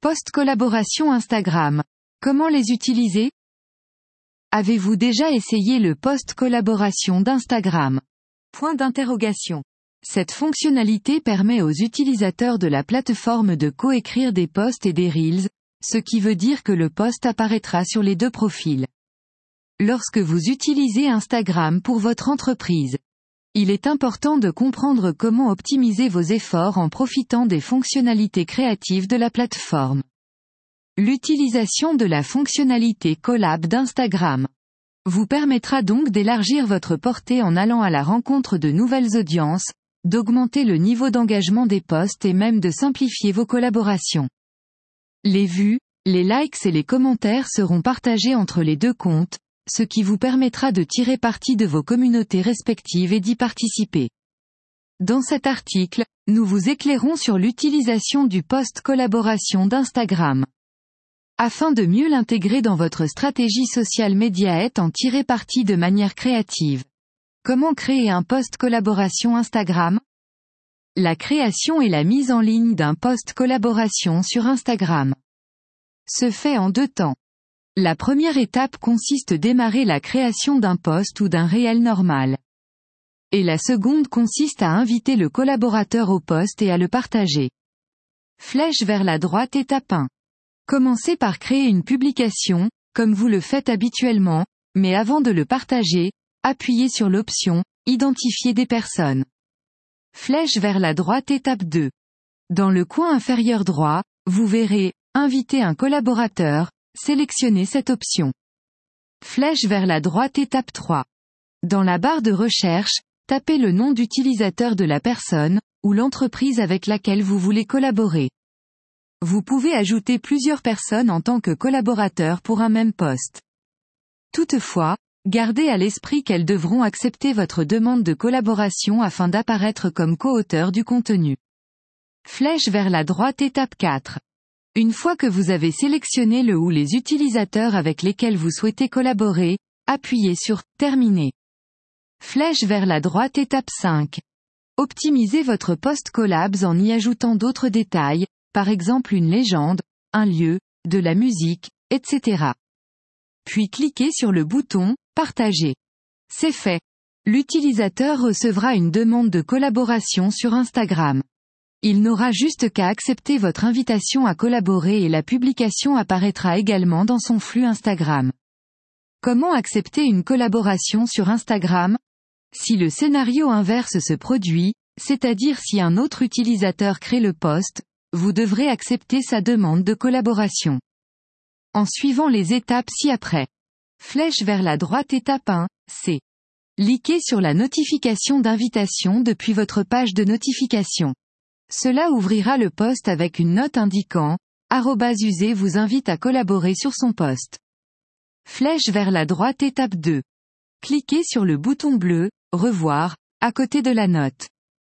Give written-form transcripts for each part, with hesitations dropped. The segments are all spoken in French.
Post-collaboration Instagram. Comment les utiliser? Avez-vous déjà essayé le post-collaboration d'Instagram? Point d'interrogation. Cette fonctionnalité permet aux utilisateurs de la plateforme de coécrire des posts et des reels, ce qui veut dire que le post apparaîtra sur les deux profils. Lorsque vous utilisez Instagram pour votre entreprise, il est important de comprendre comment optimiser vos efforts en profitant des fonctionnalités créatives de la plateforme. L'utilisation de la fonctionnalité Collab d'Instagram vous permettra donc d'élargir votre portée en allant à la rencontre de nouvelles audiences, d'augmenter le niveau d'engagement des posts et même de simplifier vos collaborations. Les vues, les likes et les commentaires seront partagés entre les deux comptes, ce qui vous permettra de tirer parti de vos communautés respectives et d'y participer. Dans cet article, nous vous éclairons sur l'utilisation du post-collaboration d'Instagram. Afin de mieux l'intégrer dans votre stratégie social média et en tirer parti de manière créative. Comment créer un post-collaboration Instagram? La création et la mise en ligne d'un post-collaboration sur Instagram se fait en deux temps. La première étape consiste à démarrer la création d'un post ou d'un réel normal. Et la seconde consiste à inviter le collaborateur au post et à le partager. Flèche vers la droite étape 1. Commencez par créer une publication, comme vous le faites habituellement, mais avant de le partager, appuyez sur l'option « Identifier des personnes ». Flèche vers la droite étape 2. Dans le coin inférieur droit, vous verrez « Inviter un collaborateur », sélectionnez cette option. Flèche vers la droite étape 3. Dans la barre de recherche, tapez le nom d'utilisateur de la personne, ou l'entreprise avec laquelle vous voulez collaborer. Vous pouvez ajouter plusieurs personnes en tant que collaborateurs pour un même poste. Toutefois, gardez à l'esprit qu'elles devront accepter votre demande de collaboration afin d'apparaître comme co-auteur du contenu. Flèche vers la droite étape 4. Une fois que vous avez sélectionné le ou les utilisateurs avec lesquels vous souhaitez collaborer, appuyez sur « Terminer ». Flèche vers la droite étape 5. Optimisez votre post collabs en y ajoutant d'autres détails, par exemple une légende, un lieu, de la musique, etc. Puis cliquez sur le bouton « Partager ». C'est fait. L'utilisateur recevra une demande de collaboration sur Instagram. Il n'aura juste qu'à accepter votre invitation à collaborer et la publication apparaîtra également dans son flux Instagram. Comment accepter une collaboration sur Instagram? Si le scénario inverse se produit, c'est-à-dire si un autre utilisateur crée le post, vous devrez accepter sa demande de collaboration. En suivant les étapes ci-après. Flèche vers la droite étape 1, c'est. Cliquez sur la notification d'invitation depuis votre page de notification. Cela ouvrira le post avec une note indiquant « @usé vous invite à collaborer sur son post ». Flèche vers la droite étape 2. Cliquez sur le bouton bleu « Revoir » à côté de la note.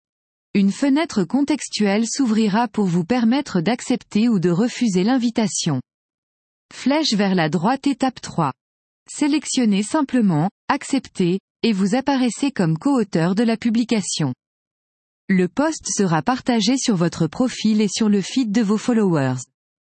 Une fenêtre contextuelle s'ouvrira pour vous permettre d'accepter ou de refuser l'invitation. Flèche vers la droite étape 3. Sélectionnez simplement « Accepter » et vous apparaissez comme co-auteur de la publication. Le post sera partagé sur votre profil et sur le feed de vos followers.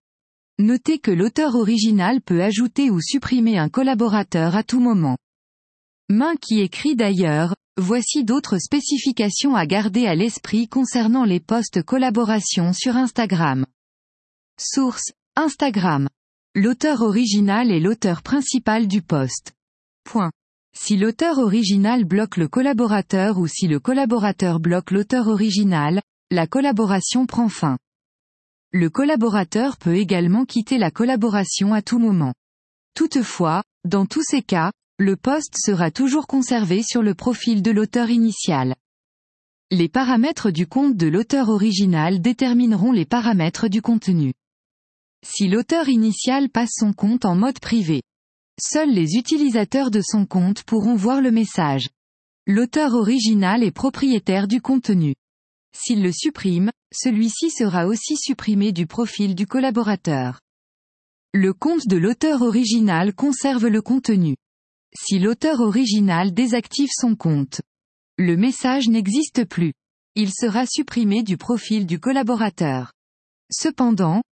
Notez que l'auteur original peut ajouter ou supprimer un collaborateur à tout moment. Main qui écrit d'ailleurs, voici d'autres spécifications à garder à l'esprit concernant les posts collaboration sur Instagram. Source, Instagram. L'auteur original est l'auteur principal du post. Point. Si l'auteur original bloque le collaborateur ou si le collaborateur bloque l'auteur original, la collaboration prend fin. Le collaborateur peut également quitter la collaboration à tout moment. Toutefois, dans tous ces cas, le post sera toujours conservé sur le profil de l'auteur initial. Les paramètres du compte de l'auteur original détermineront les paramètres du contenu. Si l'auteur initial passe son compte en mode privé, seuls les utilisateurs de son compte pourront voir le message. L'auteur original est propriétaire du contenu. S'il le supprime, celui-ci sera aussi supprimé du profil du collaborateur. Le compte de l'auteur original conserve le contenu. Si l'auteur original désactive son compte, le message n'existe plus. Il sera supprimé du profil du collaborateur. Cependant,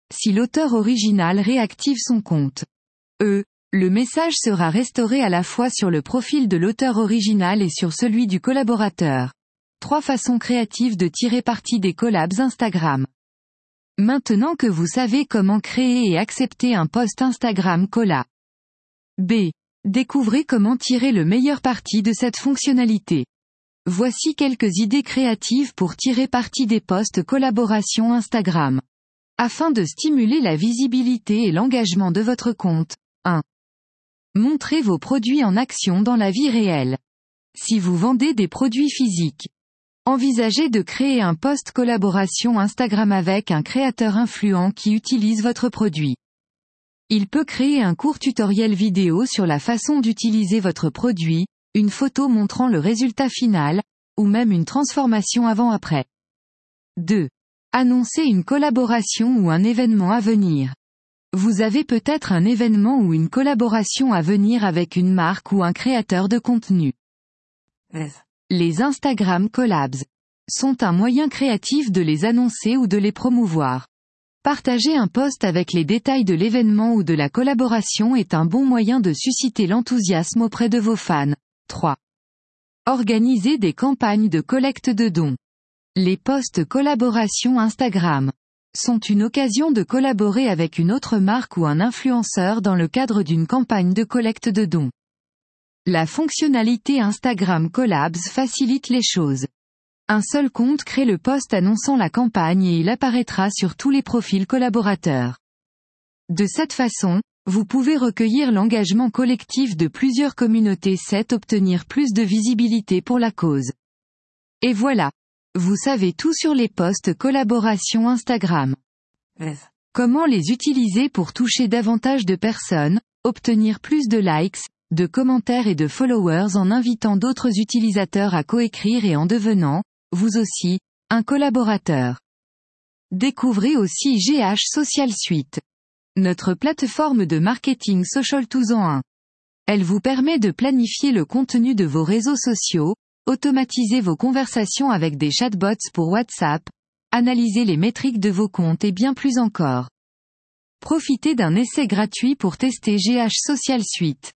si l'auteur original réactive son compte. Le message sera restauré à la fois sur le profil de l'auteur original et sur celui du collaborateur. 3 façons créatives de tirer parti des collabs Instagram. Maintenant que vous savez comment créer et accepter un post Instagram collab. B. Découvrez comment tirer le meilleur parti de cette fonctionnalité. Voici quelques idées créatives pour tirer parti des posts collaboration Instagram. Afin de stimuler la visibilité et l'engagement de votre compte. 1. Montrez vos produits en action dans la vie réelle. Si vous vendez des produits physiques, envisagez de créer un post collaboration Instagram avec un créateur influent qui utilise votre produit. Il peut créer un court tutoriel vidéo sur la façon d'utiliser votre produit, une photo montrant le résultat final, ou même une transformation avant-après. 2. Annoncez une collaboration ou un événement à venir. Vous avez peut-être un événement ou une collaboration à venir avec une marque ou un créateur de contenu. Les Instagram Collabs sont un moyen créatif de les annoncer ou de les promouvoir. Partager un post avec les détails de l'événement ou de la collaboration est un bon moyen de susciter l'enthousiasme auprès de vos fans. 3. Organiser des campagnes de collecte de dons. Les posts collaboration Instagram sont une occasion de collaborer avec une autre marque ou un influenceur dans le cadre d'une campagne de collecte de dons. La fonctionnalité Instagram Collabs facilite les choses. Un seul compte crée le post annonçant la campagne et il apparaîtra sur tous les profils collaborateurs. De cette façon, vous pouvez recueillir l'engagement collectif de plusieurs communautés, obtenir plus de visibilité pour la cause. Et voilà. Vous savez tout sur les posts collaboration Instagram. Comment les utiliser pour toucher davantage de personnes, obtenir plus de likes, de commentaires et de followers en invitant d'autres utilisateurs à coécrire et en devenant, vous aussi, un collaborateur. Découvrez aussi GH Social Suite. Notre plateforme de marketing social tous en un. Elle vous permet de planifier le contenu de vos réseaux sociaux, automatiser vos conversations avec des chatbots pour WhatsApp, analyser les métriques de vos comptes et bien plus encore. Profitez d'un essai gratuit pour tester GH Social Suite.